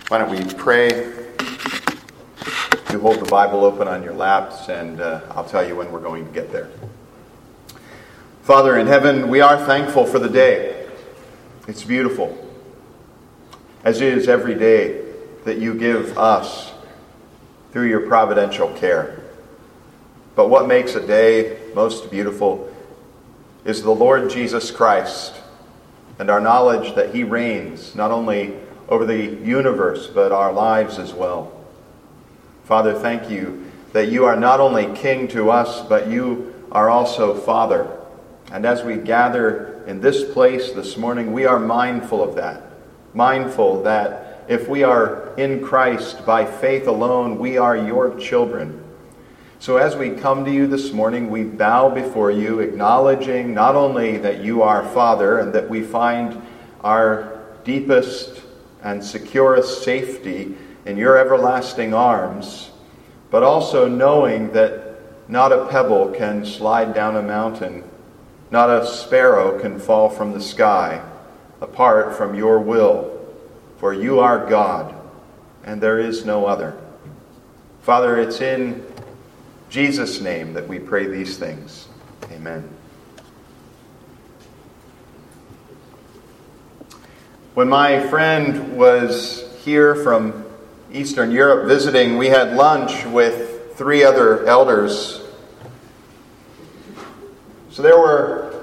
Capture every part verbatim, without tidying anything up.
Why don't we pray? You hold the Bible open on your laps, and uh, I'll tell you when we're going to get there. Father in heaven, we are thankful for the day. It's beautiful, as is every day that you give us through your providential care. But what makes a day most beautiful is the Lord Jesus Christ and our knowledge that he reigns not only over the universe, but our lives as well. Father, thank you that you are not only King to us, but you are also Father. And as we gather in this place this morning, we are mindful of that. Mindful that if we are in Christ by faith alone, we are your children. So as we come to you this morning, we bow before you, acknowledging not only that you are Father and that we find our deepest and securest safety in your everlasting arms, but also knowing that not a pebble can slide down a mountain, not a sparrow can fall from the sky apart from your will, for you are God, and there is no other. Father, it's in Jesus' name that we pray these things. Amen. When my friend was here from Eastern Europe visiting, we had lunch with three other elders. So there were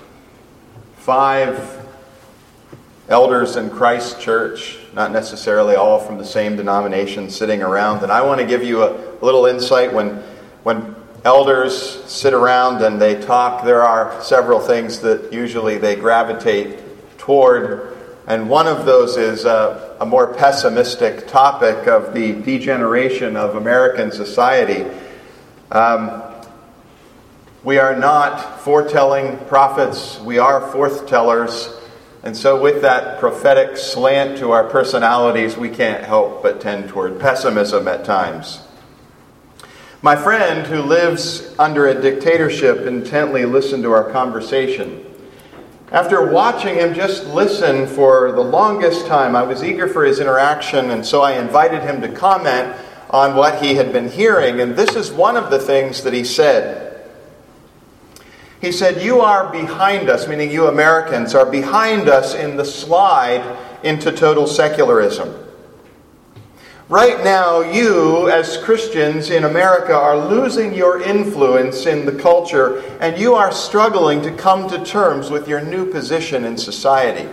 five elders in Christ Church, not necessarily all from the same denomination, sitting around. And I want to give you a little insight. When, when elders sit around and they talk, there are several things that usually they gravitate toward. And one of those is a, a more pessimistic topic of the degeneration of American society. Um, we are not foretelling prophets, we are forthtellers. And so with that prophetic slant to our personalities, we can't help but tend toward pessimism at times. My friend, who lives under a dictatorship, intently listened to our conversation. After watching him just listen for the longest time, I was eager for his interaction, and so I invited him to comment on what he had been hearing. And this is one of the things that he said. He said, "You are behind us," meaning you Americans are behind us in the slide into total secularism. Right now, you, as Christians in America, are losing your influence in the culture, and you are struggling to come to terms with your new position in society.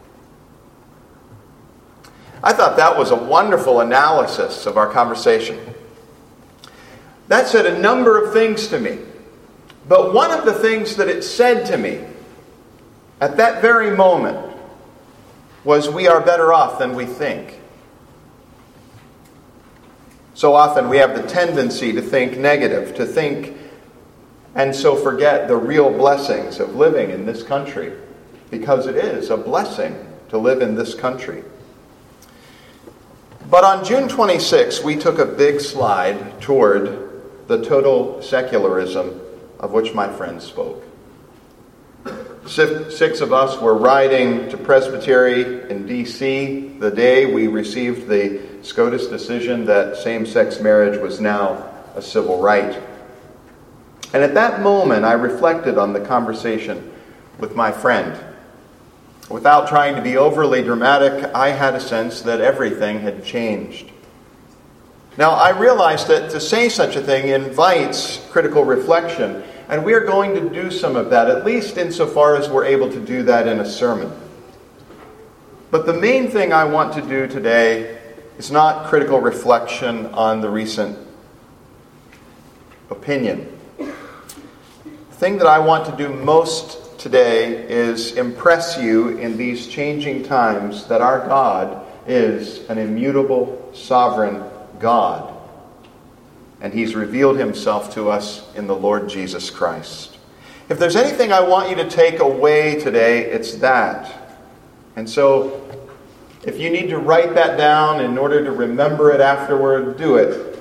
I thought that was a wonderful analysis of our conversation. That said a number of things to me. But one of the things that it said to me at that very moment was, we are better off than we think. So often we have the tendency to think negative, to think and so forget the real blessings of living in this country, because it is a blessing to live in this country. But on June twenty-sixth, we took a big slide toward the total secularism of which my friend spoke. Six of us were riding to Presbytery in D C the day we received the SCOTUS decision that same-sex marriage was now a civil right. And at that moment, I reflected on the conversation with my friend. Without trying to be overly dramatic, I had a sense that everything had changed. Now, I realize that to say such a thing invites critical reflection, and we are going to do some of that, at least insofar as we're able to do that in a sermon. But the main thing I want to do today is not critical reflection on the recent opinion. The thing that I want to do most today is impress you in these changing times that our God is an immutable, sovereign God. And He's revealed Himself to us in the Lord Jesus Christ. If there's anything I want you to take away today, it's that. And so, if you need to write that down in order to remember it afterward, do it.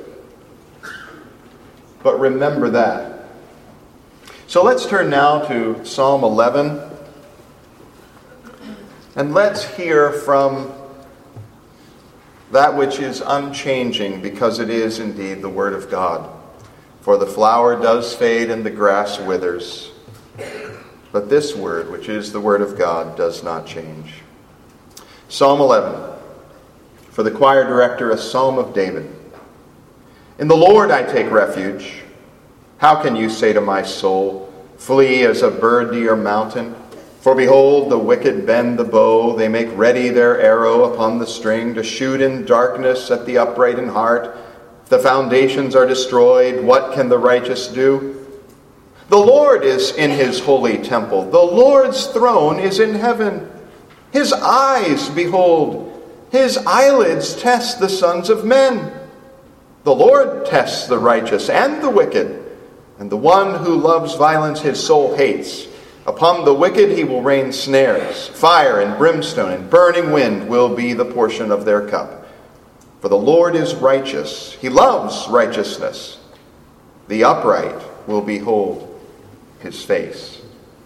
But remember that. So let's turn now to Psalm eleven. And let's hear from that which is unchanging, because it is indeed the Word of God. For the flower does fade and the grass withers, but this Word, which is the Word of God, does not change. Psalm eleven. For the choir director, a psalm of David. In the Lord I take refuge. How can you say to my soul, flee as a bird to your mountain? For behold, the wicked bend the bow. They make ready their arrow upon the string to shoot in darkness at the upright in heart. If the foundations are destroyed, what can the righteous do? The Lord is in his holy temple. The Lord's throne is in heaven. His eyes behold. His eyelids test the sons of men. The Lord tests the righteous and the wicked, and the one who loves violence his soul hates. Upon the wicked he will rain snares. Fire and brimstone and burning wind will be the portion of their cup. For the Lord is righteous. He loves righteousness. The upright will behold his face.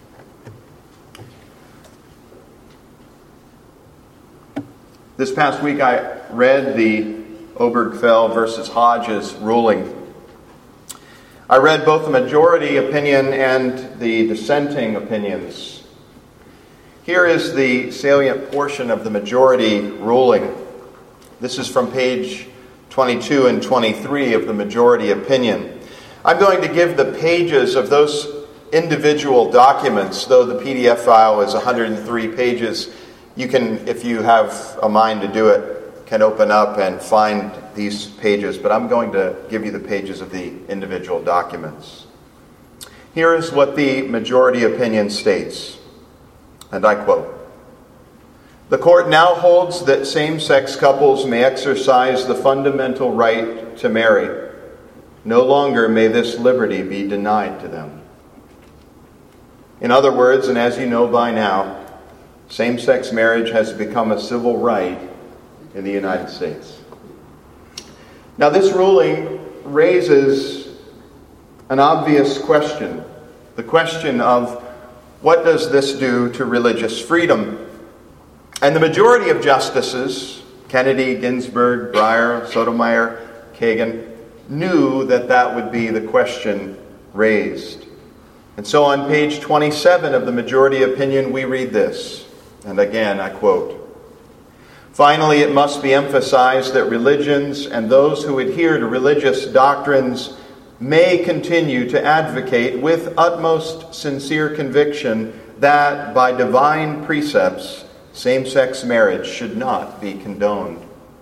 This past week I read the Obergefell versus Hodges ruling. I read both the majority opinion and the dissenting opinions. Here is the salient portion of the majority ruling. This is from page twenty-two and twenty-three of the majority opinion. I'm going to give the pages of those individual documents, though the P D F file is one hundred three pages. You can, if you have a mind to do it, can open up and find these pages, but I'm going to give you the pages of the individual documents. Here is what the majority opinion states, and I quote, "The court now holds that same-sex couples may exercise the fundamental right to marry. No longer may this liberty be denied to them." In other words, and as you know by now, same-sex marriage has become a civil right in the United States. Now, this ruling raises an obvious question. The question of, what does this do to religious freedom? And the majority of justices, Kennedy, Ginsburg, Breyer, Sotomayor, Kagan, knew that that would be the question raised. And so on page twenty-seven of the majority opinion, we read this. And again, I quote, "Finally, it must be emphasized that religions and those who adhere to religious doctrines may continue to advocate with utmost sincere conviction that by divine precepts, same-sex marriage should not be condoned."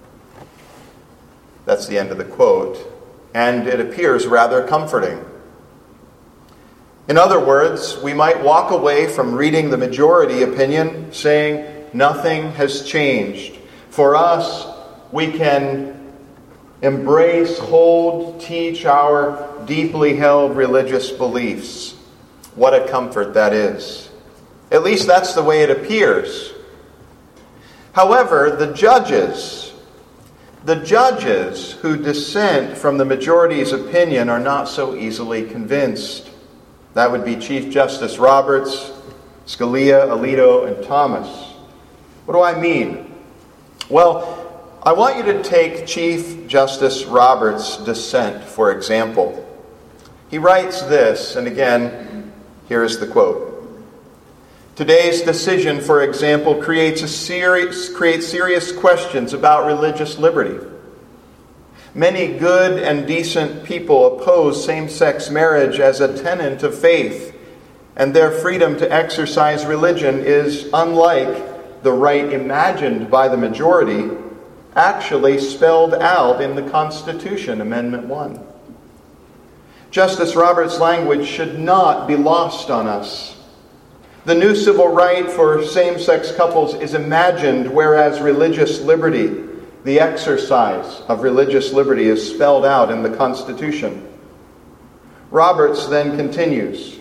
That's the end of the quote, and it appears rather comforting. In other words, we might walk away from reading the majority opinion saying nothing has changed. For us, we can embrace, hold, teach our deeply held religious beliefs. What a comfort that is. At least that's the way it appears. However, the judges, the judges who dissent from the majority's opinion are not so easily convinced. That would be Chief Justice Roberts, Scalia, Alito, and Thomas. What do I mean? Well, I want you to take Chief Justice Roberts' dissent, for example. He writes this, and again, here is the quote. "Today's decision, for example, creates, a serious, creates serious questions about religious liberty. Many good and decent people oppose same-sex marriage as a tenet of faith, and their freedom to exercise religion is, unlike the right imagined by the majority, actually spelled out in the Constitution, Amendment one. Justice Roberts' language should not be lost on us. The new civil right for same-sex couples is imagined, whereas religious liberty, the exercise of religious liberty, is spelled out in the Constitution." Roberts then continues,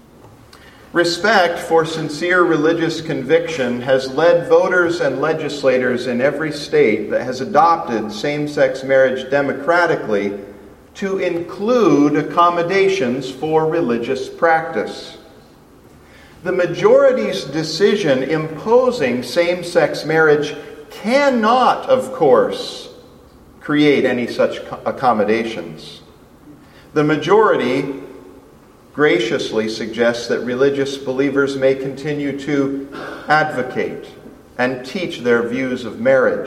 "Respect for sincere religious conviction has led voters and legislators in every state that has adopted same-sex marriage democratically to include accommodations for religious practice. The majority's decision imposing same-sex marriage cannot, of course, create any such accommodations. The majority graciously suggests that religious believers may continue to advocate and teach their views of marriage.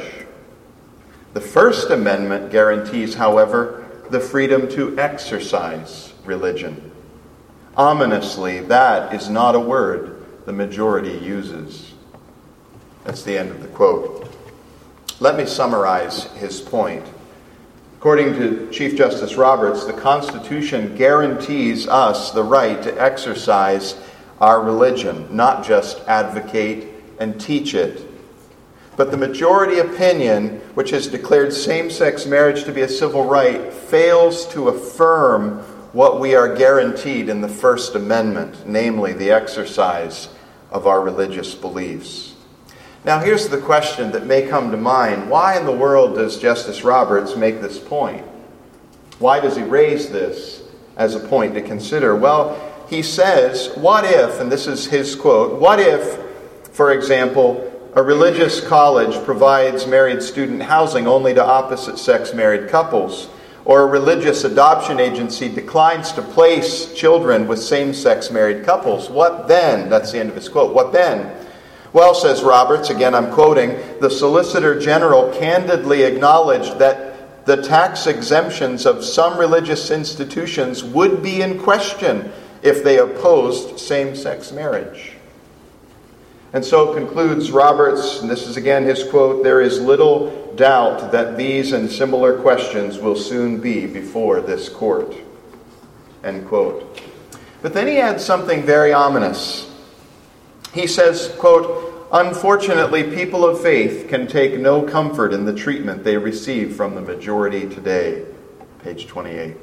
The First Amendment guarantees, however, the freedom to exercise religion. Ominously, that is not a word the majority uses. That's the end of the quote. Let me summarize his point. According to Chief Justice Roberts, the Constitution guarantees us the right to exercise our religion, not just advocate and teach it. But the majority opinion, which has declared same-sex marriage to be a civil right, fails to affirm what we are guaranteed in the First Amendment, namely the exercise of our religious beliefs. Now, here's the question that may come to mind. Why in the world does Justice Roberts make this point? Why does he raise this as a point to consider? Well, he says, what if, and this is his quote, what if, for example, a religious college provides married student housing only to opposite-sex married couples, or a religious adoption agency declines to place children with same-sex married couples? What then? That's the end of his quote. What then? Well, says Roberts, again I'm quoting, the Solicitor General candidly acknowledged that the tax exemptions of some religious institutions would be in question if they opposed same-sex marriage. And so concludes Roberts, and this is again his quote, there is little doubt that these and similar questions will soon be before this court. End quote. But then he adds something very ominous. He says, quote, unfortunately, people of faith can take no comfort in the treatment they receive from the majority today. Page twenty-eight.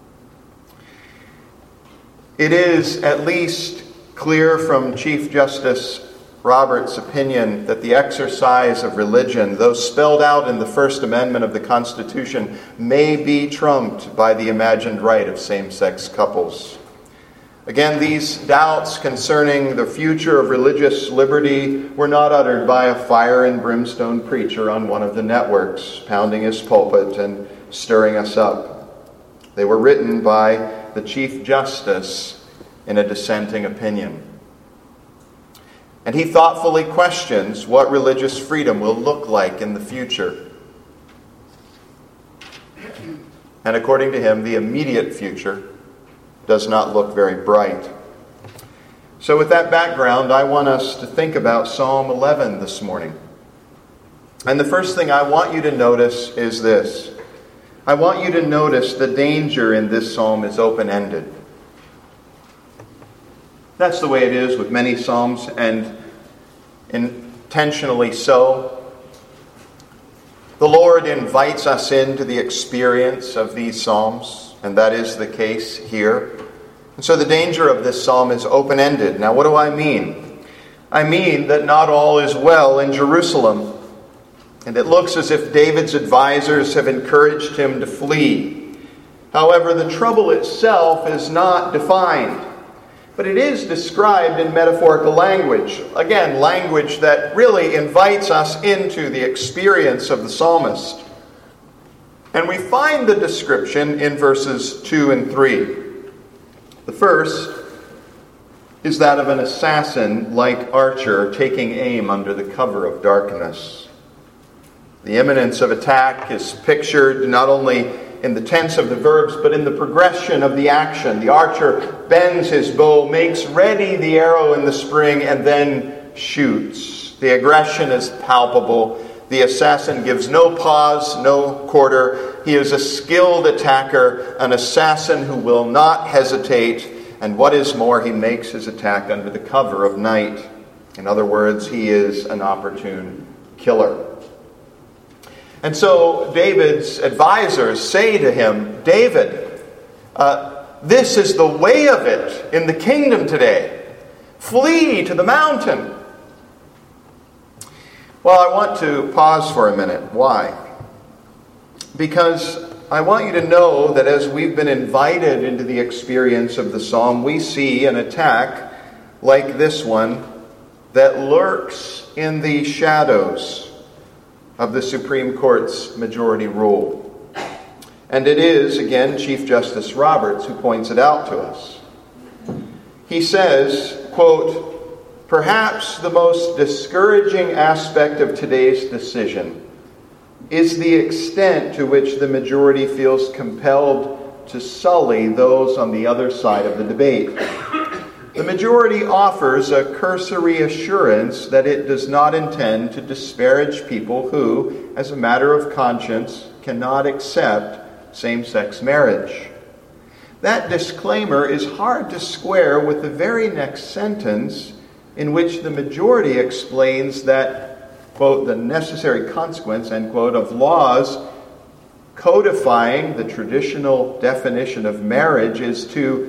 It is at least clear from Chief Justice Roberts' opinion that the exercise of religion, though spelled out in the First Amendment of the Constitution, may be trumped by the imagined right of same-sex couples. Again, these doubts concerning the future of religious liberty were not uttered by a fire and brimstone preacher on one of the networks, pounding his pulpit and stirring us up. They were written by the Chief Justice in a dissenting opinion. And he thoughtfully questions what religious freedom will look like in the future. And according to him, the immediate future does not look very bright. So with that background, I want us to think about Psalm eleven this morning. And the first thing I want you to notice is this. I want you to notice the danger in this psalm is open-ended. That's the way it is with many psalms, and intentionally so. The Lord invites us into the experience of these psalms, and that is the case here. And so the danger of this psalm is open-ended. Now, what do I mean? I mean that not all is well in Jerusalem, and it looks as if David's advisors have encouraged him to flee. However, the trouble itself is not defined, but it is described in metaphorical language. Again, language that really invites us into the experience of the psalmist. And we find the description in verses two and three. The first is that of an assassin-like archer taking aim under the cover of darkness. The imminence of attack is pictured not only in the tense of the verbs, but in the progression of the action. The archer bends his bow, makes ready the arrow in the spring, and then shoots. The aggression is palpable. The assassin gives no pause, no quarter. He is a skilled attacker, an assassin who will not hesitate. And what is more, he makes his attack under the cover of night. In other words, he is an opportune killer. And so David's advisors say to him, David, uh, this is the way of it in the kingdom today. Flee to the mountain. Well, I want to pause for a minute. Why? Because I want you to know that as we've been invited into the experience of the psalm, we see an attack like this one that lurks in the shadows of the Supreme Court's majority rule. And it is, again, Chief Justice Roberts who points it out to us. He says, quote, "Perhaps the most discouraging aspect of today's decision is the extent to which the majority feels compelled to sully those on the other side of the debate. The majority offers a cursory assurance that it does not intend to disparage people who, as a matter of conscience, cannot accept same-sex marriage. That disclaimer is hard to square with the very next sentence in which the majority explains that, quote, the necessary consequence, end quote, of laws codifying the traditional definition of marriage is to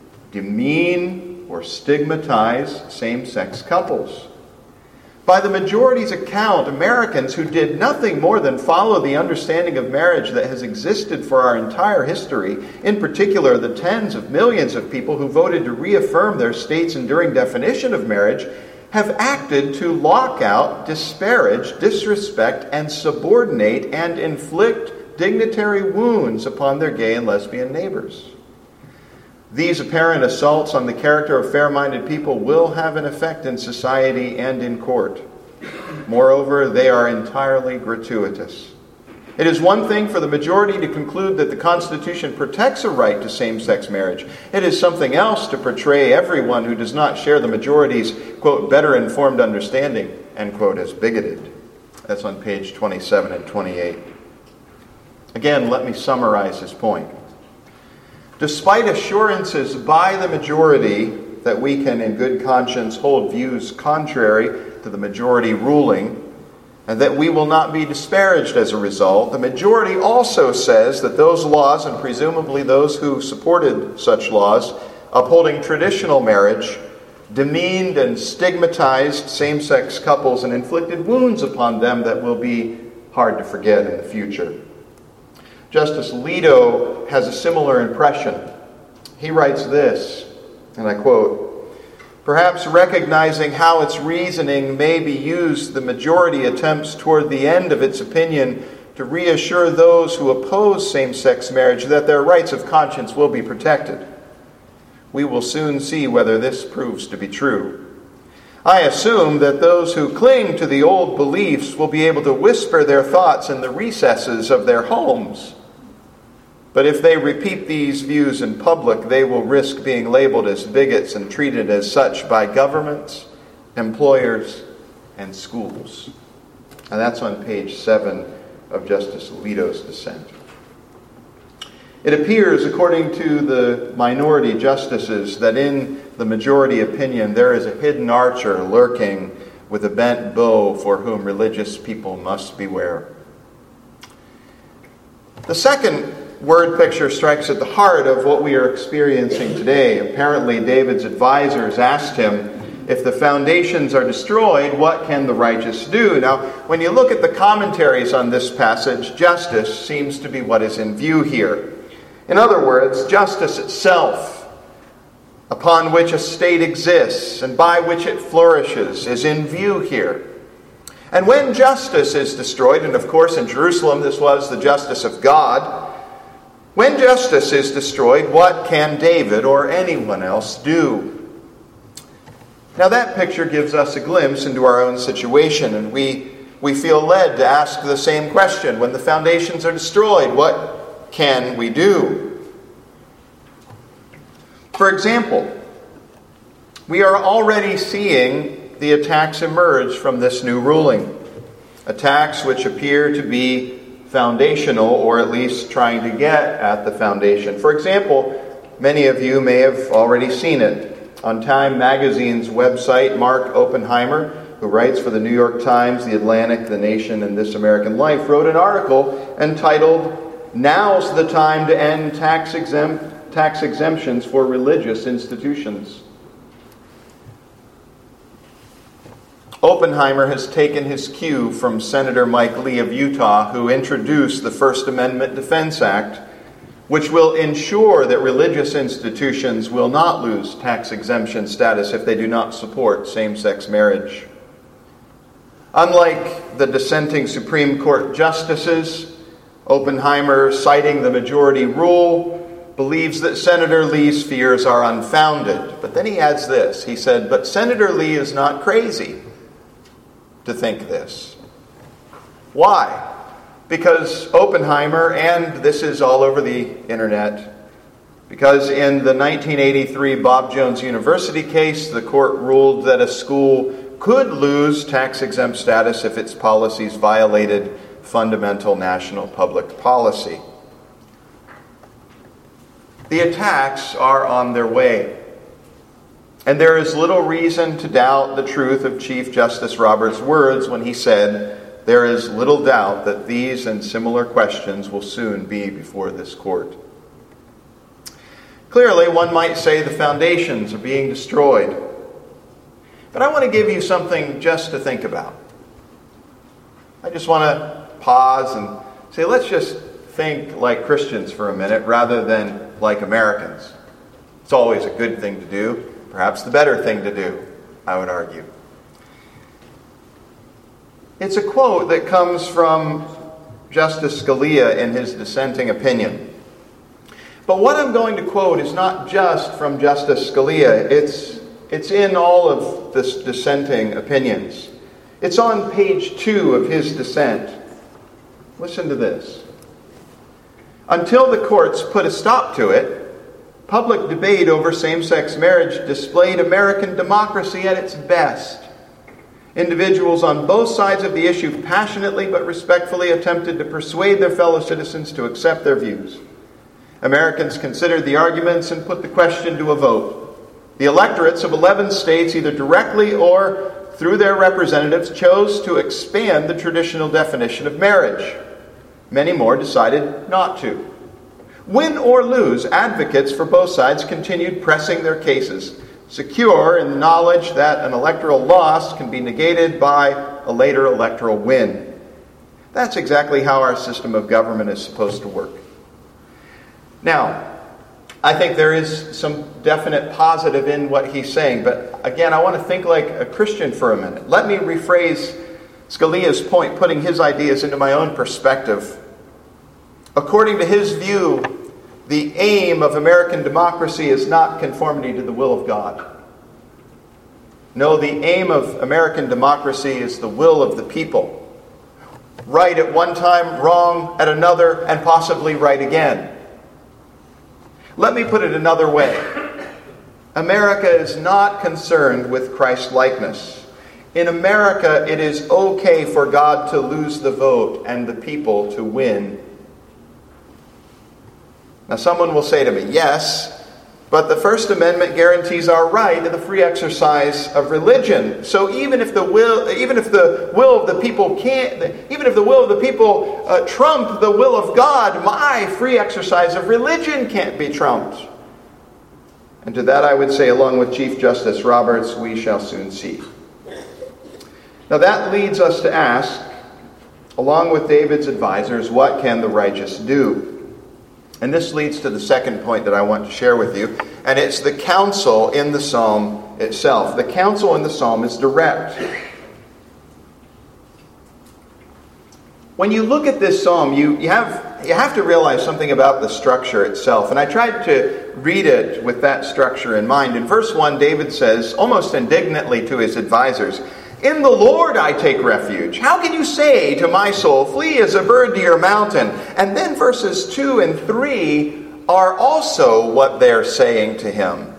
demean or stigmatize same-sex couples. By the majority's account, Americans who did nothing more than follow the understanding of marriage that has existed for our entire history, in particular the tens of millions of people who voted to reaffirm their state's enduring definition of marriage, have acted to lock out, disparage, disrespect, and subordinate and inflict dignitary wounds upon their gay and lesbian neighbors. These apparent assaults on the character of fair-minded people will have an effect in society and in court. Moreover, they are entirely gratuitous. It is one thing for the majority to conclude that the Constitution protects a right to same-sex marriage. It is something else to portray everyone who does not share the majority's, quote, better informed understanding, end quote, as bigoted. That's on page twenty-seven and twenty-eight. Again, let me summarize his point. Despite assurances by the majority that we can in good conscience hold views contrary to the majority ruling, and that we will not be disparaged as a result, the majority also says that those laws, and presumably those who supported such laws, upholding traditional marriage, demeaned and stigmatized same-sex couples and inflicted wounds upon them that will be hard to forget in the future. Justice Alito has a similar impression. He writes this, and I quote, "Perhaps recognizing how its reasoning may be used, the majority attempts toward the end of its opinion to reassure those who oppose same-sex marriage that their rights of conscience will be protected. We will soon see whether this proves to be true. I assume that those who cling to the old beliefs will be able to whisper their thoughts in the recesses of their homes. But if they repeat these views in public, they will risk being labeled as bigots and treated as such by governments, employers, and schools." And that's on page seven of Justice Alito's dissent. It appears, according to the minority justices, that in the majority opinion there is a hidden archer lurking with a bent bow for whom religious people must beware. The second word picture strikes at the heart of what we are experiencing today. Apparently, David's advisors asked him, if the foundations are destroyed, what can the righteous do? Now, when you look at the commentaries on this passage, justice seems to be what is in view here. In other words, justice itself, upon which a state exists and by which it flourishes, is in view here. And when justice is destroyed, and of course in Jerusalem this was the justice of God, when justice is destroyed, what can David or anyone else do? Now that picture gives us a glimpse into our own situation, and we, we feel led to ask the same question. When the foundations are destroyed, what can we do? For example, we are already seeing the attacks emerge from this new ruling. Attacks which appear to be foundational, or at least trying to get at the foundation. For example, many of you may have already seen it. On Time Magazine's website, Mark Oppenheimer, who writes for the New York Times, The Atlantic, The Nation, and This American Life, wrote an article entitled, "Now's the Time to End Tax Exempt Tax Exemptions for Religious Institutions." Oppenheimer has taken his cue from Senator Mike Lee of Utah, who introduced the First Amendment Defense Act, which will ensure that religious institutions will not lose tax exemption status if they do not support same-sex marriage. Unlike the dissenting Supreme Court justices, Oppenheimer, citing the majority rule, believes that Senator Lee's fears are unfounded. But then he adds this. He said, but Senator Lee is not crazy to think this. Why? Because Oppenheimer, and this is all over the internet, because in the nineteen eighty-three Bob Jones University case, the court ruled that a school could lose tax-exempt status if its policies violated fundamental national public policy. The attacks are on their way. And there is little reason to doubt the truth of Chief Justice Roberts' words when he said, there is little doubt that these and similar questions will soon be before this court. Clearly, one might say the foundations are being destroyed. But I want to give you something just to think about. I just want to pause and say, let's just think like Christians for a minute rather than like Americans. It's always a good thing to do, perhaps the better thing to do, I would argue. It's a quote that comes from Justice Scalia in his dissenting opinion. But what I'm going to quote is not just from Justice Scalia. It's, it's in all of this dissenting opinions. It's on page two of his dissent. Listen to this. Until the courts put a stop to it, public debate over same-sex marriage displayed American democracy at its best. Individuals on both sides of the issue passionately but respectfully attempted to persuade their fellow citizens to accept their views. Americans considered the arguments and put the question to a vote. The electorates of eleven states, either directly or through their representatives, chose to expand the traditional definition of marriage. Many more decided not to. Win or lose, advocates for both sides continued pressing their cases, secure in the knowledge that an electoral loss can be negated by a later electoral win. That's exactly how our system of government is supposed to work. Now, I think there is some definite positive in what he's saying, but again, I want to think like a Christian for a minute. Let me rephrase Scalia's point, putting his ideas into my own perspective. According to his view, the aim of American democracy is not conformity to the will of God. No, the aim of American democracy is the will of the people. Right at one time, wrong at another, and possibly right again. Let me put it another way. America is not concerned with Christ-likeness. In America, it is okay for God to lose the vote and the people to win. Now, someone will say to me, yes, but the First Amendment guarantees our right to the free exercise of religion. So even if the will, even if the will of the people can't, even if the will of the people uh, trump the will of God, my free exercise of religion can't be trumped. And to that I would say, along with Chief Justice Roberts, we shall soon see. Now that leads us to ask, along with David's advisors, what can the righteous do? And this leads to the second point that I want to share with you, and it's the counsel in the psalm itself. The counsel in the psalm is direct. When you look at this psalm, you, you have you have to realize something about the structure itself. And I tried to read it with that structure in mind. In verse one, David says, almost indignantly to his advisors, "In the Lord I take refuge. How can you say to my soul, flee as a bird to your mountain?" And then verses two and three are also what they're saying to him.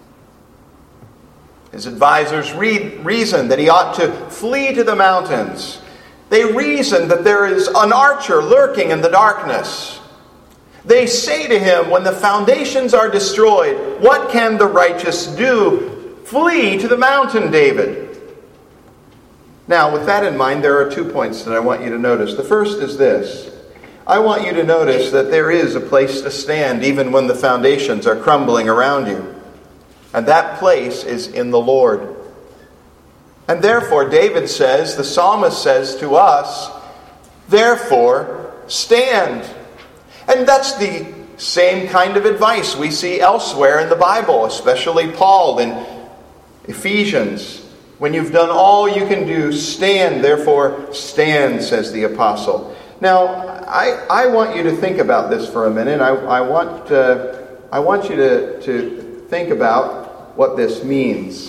His advisors read, reason that he ought to flee to the mountains. They reason that there is an archer lurking in the darkness. They say to him, when the foundations are destroyed, what can the righteous do? Flee to the mountain, David. Now, with that in mind, there are two points that I want you to notice. The first is this. I want you to notice that there is a place to stand even when the foundations are crumbling around you. And that place is in the Lord. And therefore, David says, the psalmist says to us, therefore, stand. And that's the same kind of advice we see elsewhere in the Bible, especially Paul in Ephesians. When you've done all you can do, stand. Therefore, stand, says the apostle. Now, I, I want you to think about this for a minute. I, I want uh, I want you to, to think about what this means.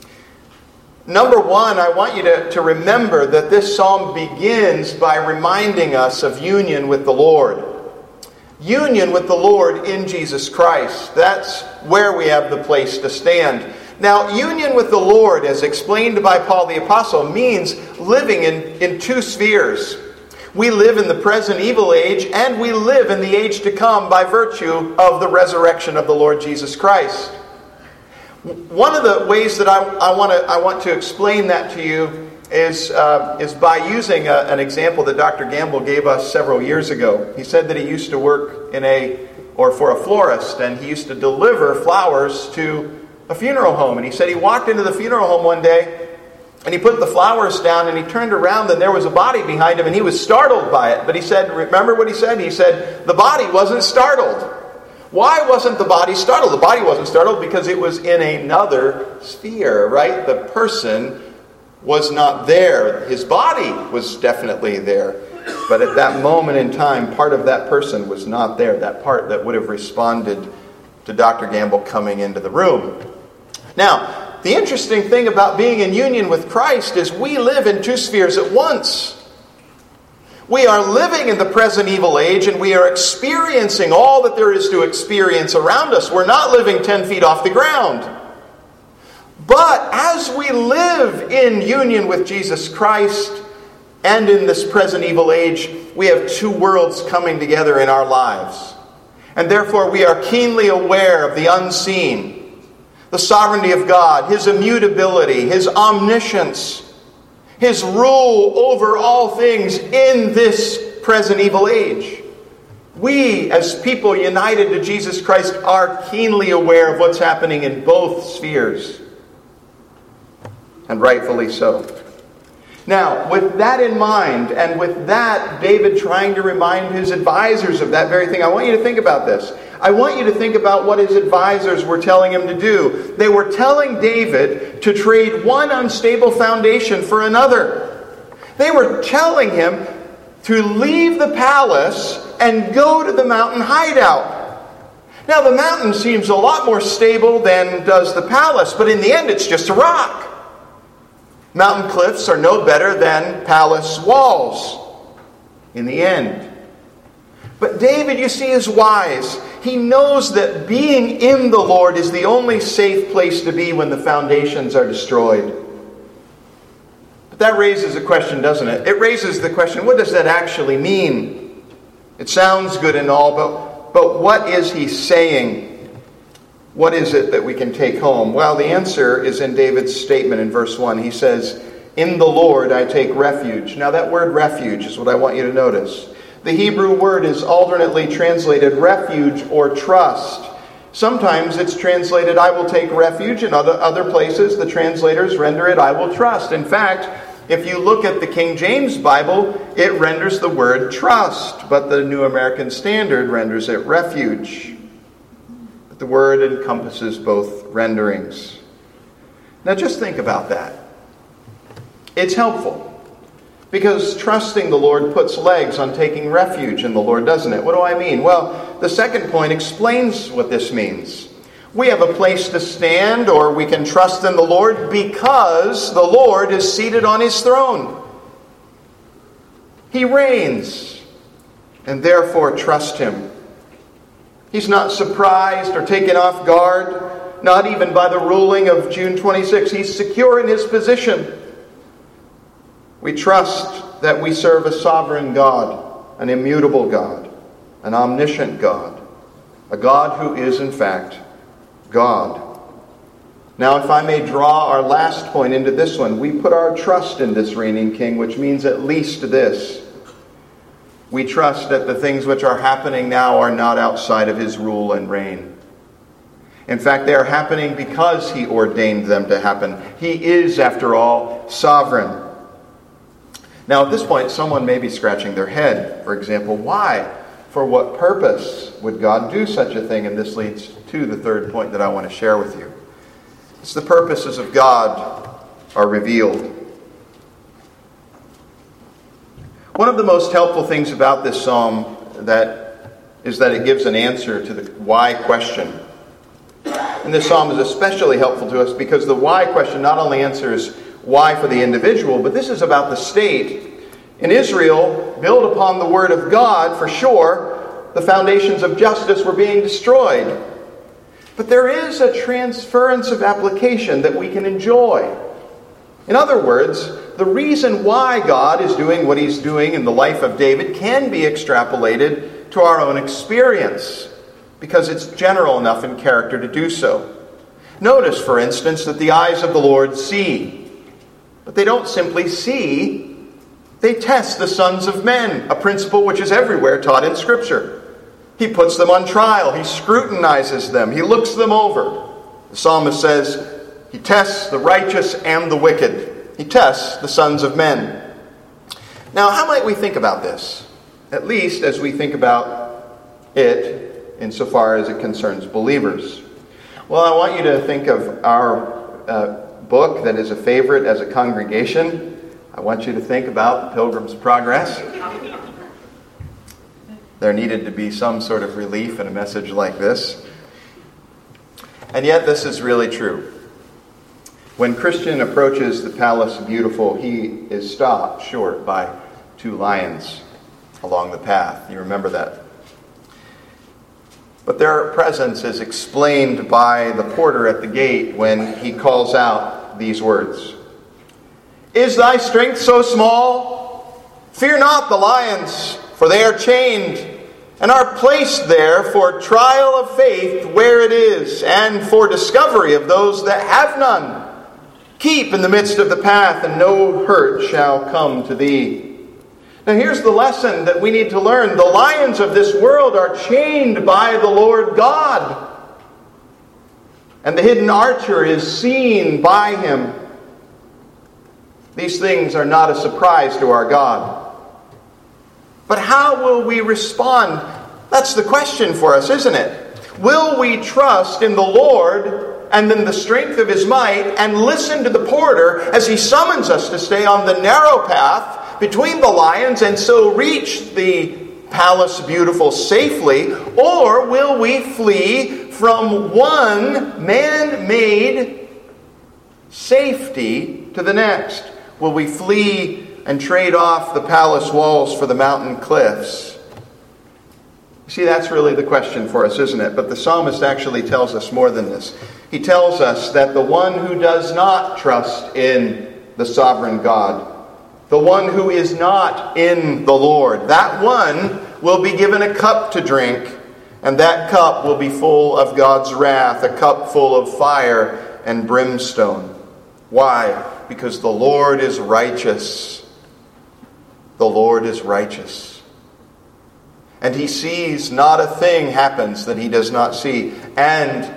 Number one, I want you to, to remember that this psalm begins by reminding us of union with the Lord. Union with the Lord in Jesus Christ. That's where we have the place to stand. Now, union with the Lord, as explained by Paul the Apostle, means living in, in two spheres. We live in the present evil age, and we live in the age to come by virtue of the resurrection of the Lord Jesus Christ. One of the ways that I, I want to I want to explain that to you is uh, is by using a, an example that Doctor Gamble gave us several years ago. He said that he used to work in a or for a florist, and he used to deliver flowers to a funeral home. And he said he walked into the funeral home one day, and he put the flowers down, and he turned around, and there was a body behind him, and he was startled by it. But he said, remember what he said? He said the body wasn't startled. Why wasn't the body startled? The body wasn't startled because it was in another sphere, right? The person was not there. His body was definitely there. But at that moment in time, part of that person was not there. That part that would have responded to Doctor Gamble coming into the room. Now, the interesting thing about being in union with Christ is we live in two spheres at once. We are living in the present evil age, and we are experiencing all that there is to experience around us. We're not living ten feet off the ground. But as we live in union with Jesus Christ and in this present evil age, we have two worlds coming together in our lives. And therefore we are keenly aware of the unseen, the sovereignty of God, His immutability, His omniscience, His rule over all things in this present evil age. We, as people united to Jesus Christ, are keenly aware of what's happening in both spheres. And rightfully so. Now, with that in mind, and with that, David trying to remind his advisors of that very thing, I want you to think about this. I want you to think about what his advisors were telling him to do. They were telling David to trade one unstable foundation for another. They were telling him to leave the palace and go to the mountain hideout. Now, the mountain seems a lot more stable than does the palace, but in the end, it's just a rock. Mountain cliffs are no better than palace walls in the end. But David, you see, is wise. He knows that being in the Lord is the only safe place to be when the foundations are destroyed. But that raises a question, doesn't it? It raises the question, what does that actually mean? It sounds good and all, but, but what is he saying? What is it that we can take home? Well, the answer is in David's statement in verse one. He says, "In the Lord I take refuge." Now that word refuge is what I want you to notice. The Hebrew word is alternately translated refuge or trust. Sometimes it's translated, "I will take refuge." In other, other places, the translators render it, "I will trust." In fact, if you look at the King James Bible, it renders the word trust, but the New American Standard renders it refuge. But the word encompasses both renderings. Now just think about that. It's helpful. Because trusting the Lord puts legs on taking refuge in the Lord, doesn't it? What do I mean? Well, the second point explains what this means. We have a place to stand, or we can trust in the Lord because the Lord is seated on His throne. He reigns, and therefore trust Him. He's not surprised or taken off guard, not even by the ruling of June twenty-sixth. He's secure in His position. We trust that we serve a sovereign God, an immutable God, an omniscient God, a God who is, in fact, God. Now, if I may draw our last point into this one, we put our trust in this reigning King, which means at least this. We trust that the things which are happening now are not outside of His rule and reign. In fact, they are happening because He ordained them to happen. He is, after all, sovereign. Now, at this point, someone may be scratching their head. For example, why? For what purpose would God do such a thing? And this leads to the third point that I want to share with you. It's the purposes of God are revealed. One of the most helpful things about this psalm that is that it gives an answer to the why question. And this psalm is especially helpful to us because the why question not only answers why for the individual, but this is about the state. In Israel, built upon the word of God, for sure, the foundations of justice were being destroyed. But there is a transference of application that we can enjoy. In other words, the reason why God is doing what he's doing in the life of David can be extrapolated to our own experience, because it's general enough in character to do so. Notice, for instance, that the eyes of the Lord see. But they don't simply see, they test the sons of men, a principle which is everywhere taught in Scripture. He puts them on trial, he scrutinizes them, he looks them over. The psalmist says, he tests the righteous and the wicked. He tests the sons of men. Now, how might we think about this? At least as we think about it insofar as it concerns believers. Well, I want you to think of our uh, book that is a favorite as a congregation. I want you to think about Pilgrim's Progress. There needed to be some sort of relief in a message like this. And yet this is really true. When Christian approaches the Palace Beautiful, he is stopped short by two lions along the path. You remember that. But their presence is explained by the porter at the gate when he calls out these words. Is thy strength so small? Fear not the lions, for they are chained, and are placed there for trial of faith where it is, and for discovery of those that have none. Keep in the midst of the path, and no hurt shall come to thee. Now here's the lesson that we need to learn. The lions of this world are chained by the Lord God. And the hidden archer is seen by him. These things are not a surprise to our God. But how will we respond? That's the question for us, isn't it? Will we trust in the Lord and in the strength of his might and listen to the porter as he summons us to stay on the narrow path between the lions and so reach the Palace Beautiful safely? Or will we flee from one man-made safety to the next? Will we flee and trade off the palace walls for the mountain cliffs? See, that's really the question for us, isn't it? But the psalmist actually tells us more than this. He tells us that the one who does not trust in the sovereign God, the one who is not in the Lord, that one will be given a cup to drink, and that cup will be full of God's wrath, a cup full of fire and brimstone. Why? Because the Lord is righteous. The Lord is righteous. And he sees, not a thing happens that he does not see. And,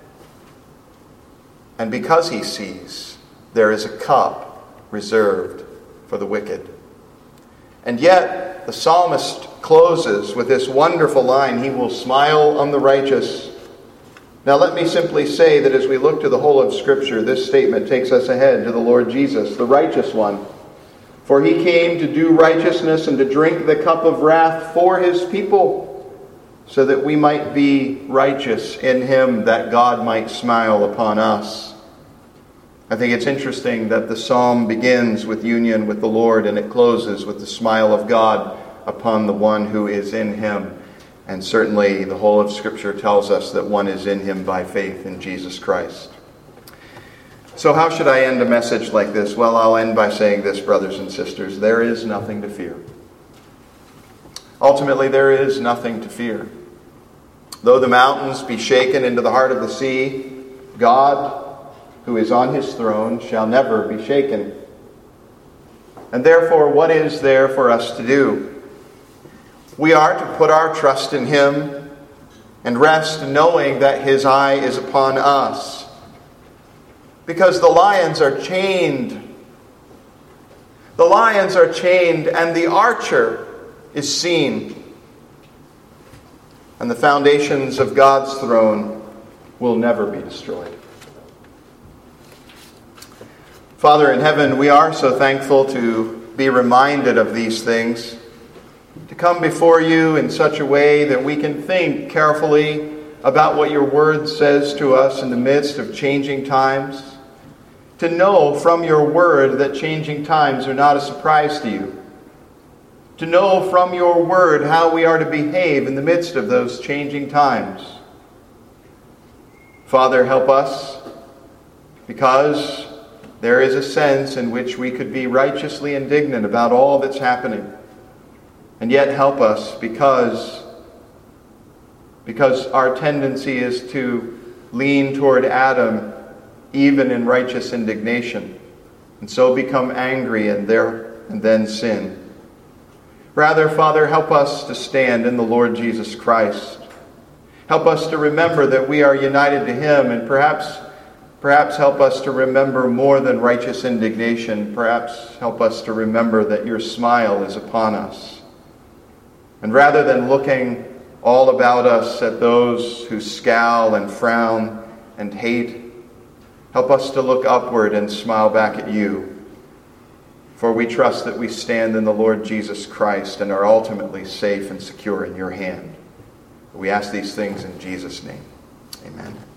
and because he sees, there is a cup reserved for the wicked. And yet, the psalmist closes with this wonderful line, he will smile on the righteous. Now let me simply say that as we look to the whole of Scripture, this statement takes us ahead to the Lord Jesus, the righteous one. For he came to do righteousness and to drink the cup of wrath for his people, so that we might be righteous in him, that God might smile upon us. I think it's interesting that the psalm begins with union with the Lord and it closes with the smile of God upon the one who is in him. And certainly the whole of Scripture tells us that one is in him by faith in Jesus Christ. So how should I end a message like this? Well, I'll end by saying this, brothers and sisters. There is nothing to fear. Ultimately, there is nothing to fear. Though the mountains be shaken into the heart of the sea, God, who is on his throne, shall never be shaken. And therefore, what is there for us to do? We are to put our trust in him and rest knowing that his eye is upon us. Because the lions are chained. The lions are chained and the archer is seen. And the foundations of God's throne will never be destroyed. Father in heaven, we are so thankful to be reminded of these things. to come before you in such a way that we can think carefully about what your word says to us in the midst of changing times, to know from your word that changing times are not a surprise to you, to know from your word how we are to behave in the midst of those changing times. Father, help us, because there is a sense in which we could be righteously indignant about all that's happening. And yet help us, because, because our tendency is to lean toward Adam even in righteous indignation, and so become angry and there and then sin. Rather, Father, help us to stand in the Lord Jesus Christ. Help us to remember that we are united to him, and perhaps, perhaps help us to remember more than righteous indignation. Perhaps help us to remember that your smile is upon us. And rather than looking all about us at those who scowl and frown and hate, help us to look upward and smile back at you. For we trust that we stand in the Lord Jesus Christ and are ultimately safe and secure in your hand. We ask these things in Jesus' name. Amen.